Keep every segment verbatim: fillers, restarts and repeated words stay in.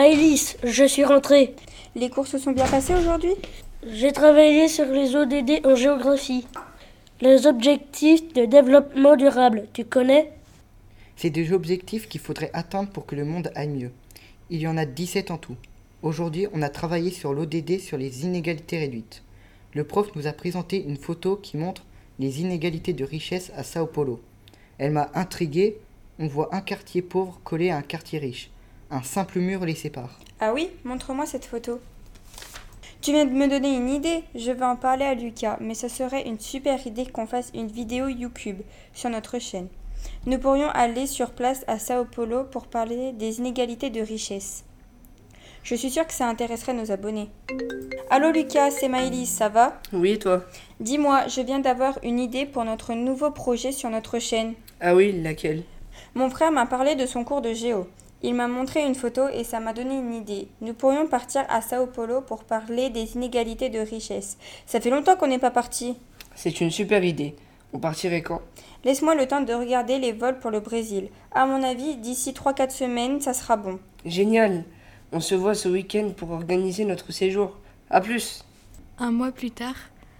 Maëlys, je suis rentrée. Les cours se sont bien passés aujourd'hui ? J'ai travaillé sur les O D D en géographie. Les objectifs de développement durable, tu connais ? C'est des objectifs qu'il faudrait atteindre pour que le monde aille mieux. Il y en a dix-sept en tout. Aujourd'hui, on a travaillé sur l'O D D sur les inégalités réduites. Le prof nous a présenté une photo qui montre les inégalités de richesse à Sao Paulo. Elle m'a intrigué. On voit un quartier pauvre collé à un quartier riche. Un simple mur les sépare. Ah oui, montre-moi cette photo. Tu viens de me donner une idée, je vais en parler à Lucas, mais ce serait une super idée qu'on fasse une vidéo YouTube sur notre chaîne. Nous pourrions aller sur place à Sao Paulo pour parler des inégalités de richesse. Je suis sûre que ça intéresserait nos abonnés. Allô Lucas, c'est Maëlys, ça va ? Oui, et toi ? Dis-moi, je viens d'avoir une idée pour notre nouveau projet sur notre chaîne. Ah oui, laquelle ? Mon frère m'a parlé de son cours de géo. Il m'a montré une photo et ça m'a donné une idée. Nous pourrions partir à Sao Paulo pour parler des inégalités de richesse. Ça fait longtemps qu'on n'est pas parti. C'est une super idée. On partirait quand ? Laisse-moi le temps de regarder les vols pour le Brésil. À mon avis, d'ici trois à quatre semaines, ça sera bon. Génial ! On se voit ce week-end pour organiser notre séjour. À plus ! Un mois plus tard.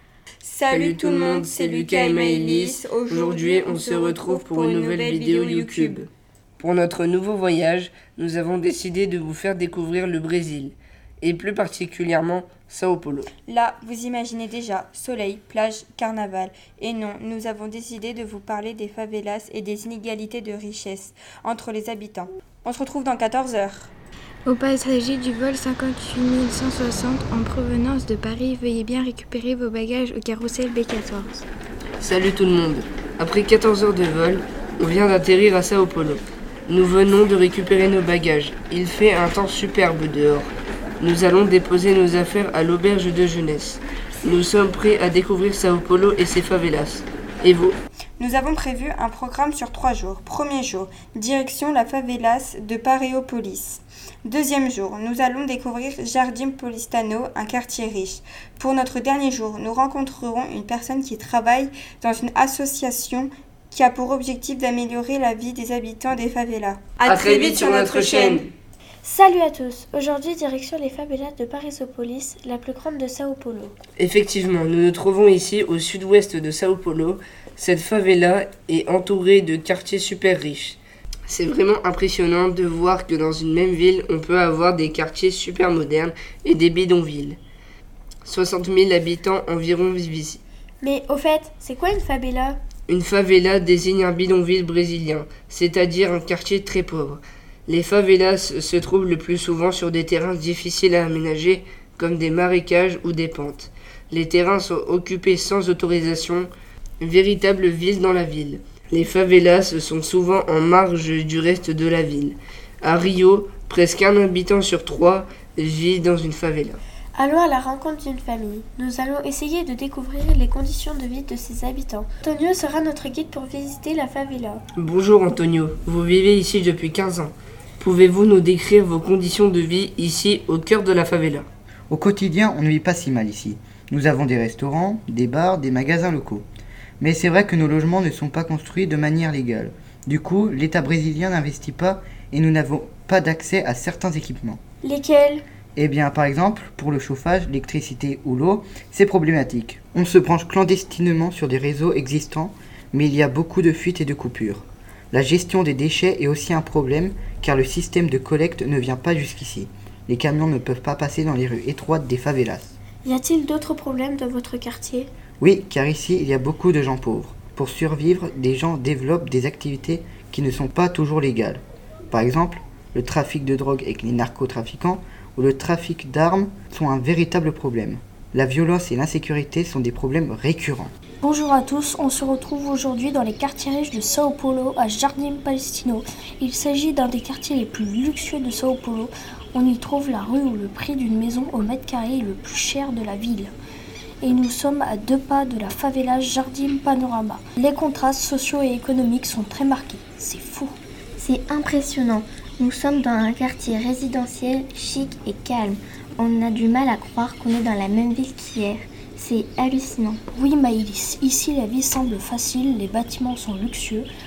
Salut tout le monde, c'est Lucas et Maëlys. Aujourd'hui, on se retrouve pour une nouvelle vidéo YouTube. Pour notre nouveau voyage, nous avons décidé de vous faire découvrir le Brésil, et plus particulièrement Sao Paulo. Là, vous imaginez déjà, soleil, plage, carnaval. Et non, nous avons décidé de vous parler des favelas et des inégalités de richesse entre les habitants. On se retrouve dans quatorze heures. Aux passagers du vol cinquante-huit mille cent soixante en provenance de Paris, veuillez bien récupérer vos bagages au carrousel B quatorze. Salut tout le monde. Après quatorze heures de vol, on vient d'atterrir à Sao Paulo. Nous venons de récupérer nos bagages. Il fait un temps superbe dehors. Nous allons déposer nos affaires à l'auberge de jeunesse. Nous sommes prêts à découvrir Sao Paulo et ses favelas. Et vous ? Nous avons prévu un programme sur trois jours. Premier jour, direction la favelas de Paraíso. Deuxième jour, nous allons découvrir Jardim Paulistano, un quartier riche. Pour notre dernier jour, nous rencontrerons une personne qui travaille dans une association qui a pour objectif d'améliorer la vie des habitants des favelas. À très vite sur notre chaîne. Salut à tous. Aujourd'hui, direction les favelas de Paraísopolis, la plus grande de Sao Paulo. Effectivement, nous nous trouvons ici au sud-ouest de Sao Paulo. Cette favela est entourée de quartiers super riches. C'est vraiment impressionnant de voir que dans une même ville, on peut avoir des quartiers super modernes et des bidonvilles. soixante mille habitants environ vivent ici. Mais au fait, c'est quoi une favela ? Une favela désigne un bidonville brésilien, c'est-à-dire un quartier très pauvre. Les favelas se trouvent le plus souvent sur des terrains difficiles à aménager, comme des marécages ou des pentes. Les terrains sont occupés sans autorisation, une véritable ville dans la ville. Les favelas sont souvent en marge du reste de la ville. À Rio, presque un habitant sur trois vit dans une favela. Allons à la rencontre d'une famille. Nous allons essayer de découvrir les conditions de vie de ses habitants. Antonio sera notre guide pour visiter la favela. Bonjour Antonio, vous vivez ici depuis quinze ans. Pouvez-vous nous décrire vos conditions de vie ici au cœur de la favela ? Au quotidien, on ne vit pas si mal ici. Nous avons des restaurants, des bars, des magasins locaux. Mais c'est vrai que nos logements ne sont pas construits de manière légale. Du coup, l'État brésilien n'investit pas et nous n'avons pas d'accès à certains équipements. Lesquels ? Eh bien, par exemple, pour le chauffage, l'électricité ou l'eau, c'est problématique. On se branche clandestinement sur des réseaux existants, mais il y a beaucoup de fuites et de coupures. La gestion des déchets est aussi un problème, car le système de collecte ne vient pas jusqu'ici. Les camions ne peuvent pas passer dans les rues étroites des favelas. Y a-t-il d'autres problèmes dans votre quartier ? Oui, car ici, il y a beaucoup de gens pauvres. Pour survivre, des gens développent des activités qui ne sont pas toujours légales. Par exemple, le trafic de drogue avec les narcotrafiquants ou le trafic d'armes sont un véritable problème. La violence et l'insécurité sont des problèmes récurrents. Bonjour à tous, on se retrouve aujourd'hui dans les quartiers riches de Sao Paulo, à Jardim Paulistano. Il s'agit d'un des quartiers les plus luxueux de Sao Paulo. On y trouve la rue où le prix d'une maison au mètre carré est le plus cher de la ville. Et nous sommes à deux pas de la favela Jardim Panorama. Les contrastes sociaux et économiques sont très marqués. C'est fou. C'est impressionnant. Nous sommes dans un quartier résidentiel chic et calme. On a du mal à croire qu'on est dans la même ville qu'hier. C'est hallucinant. Oui Maëlys, ici la vie semble facile, les bâtiments sont luxueux.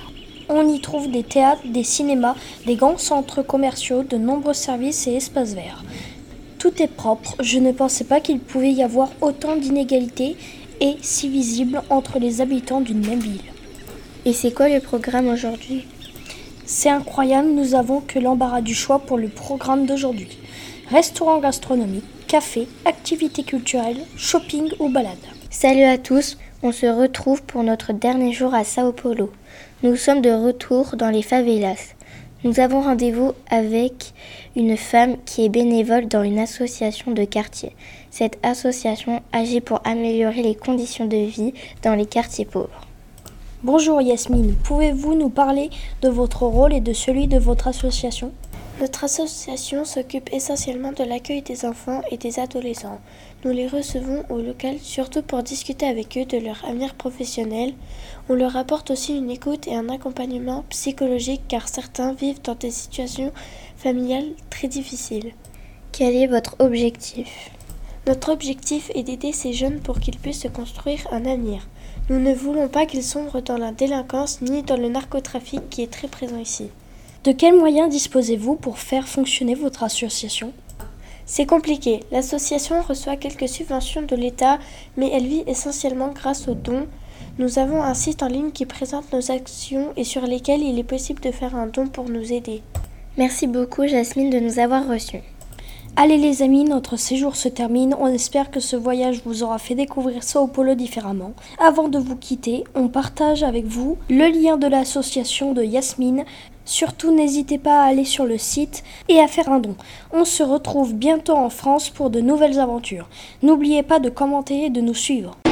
On y trouve des théâtres, des cinémas, des grands centres commerciaux, de nombreux services et espaces verts. Tout est propre, je ne pensais pas qu'il pouvait y avoir autant d'inégalités et si visibles entre les habitants d'une même ville. Et c'est quoi le programme aujourd'hui ? C'est incroyable, nous avons que l'embarras du choix pour le programme d'aujourd'hui. Restaurant gastronomique, café, activités culturelles, shopping ou balade. Salut à tous, on se retrouve pour notre dernier jour à Sao Paulo. Nous sommes de retour dans les favelas. Nous avons rendez-vous avec une femme qui est bénévole dans une association de quartier. Cette association agit pour améliorer les conditions de vie dans les quartiers pauvres. Bonjour Yasmine, pouvez-vous nous parler de votre rôle et de celui de votre association ? Notre association s'occupe essentiellement de l'accueil des enfants et des adolescents. Nous les recevons au local surtout pour discuter avec eux de leur avenir professionnel. On leur apporte aussi une écoute et un accompagnement psychologique car certains vivent dans des situations familiales très difficiles. Quel est votre objectif ? Notre objectif est d'aider ces jeunes pour qu'ils puissent se construire un avenir. Nous ne voulons pas qu'ils sombrent dans la délinquance ni dans le narcotrafic qui est très présent ici. De quels moyens disposez-vous pour faire fonctionner votre association ? C'est compliqué. L'association reçoit quelques subventions de l'État, mais elle vit essentiellement grâce aux dons. Nous avons un site en ligne qui présente nos actions et sur lesquels il est possible de faire un don pour nous aider. Merci beaucoup Jasmine de nous avoir reçus. Allez les amis, notre séjour se termine. On espère que ce voyage vous aura fait découvrir Sao Paulo différemment. Avant de vous quitter, on partage avec vous le lien de l'association de Yasmine. Surtout, n'hésitez pas à aller sur le site et à faire un don. On se retrouve bientôt en France pour de nouvelles aventures. N'oubliez pas de commenter et de nous suivre.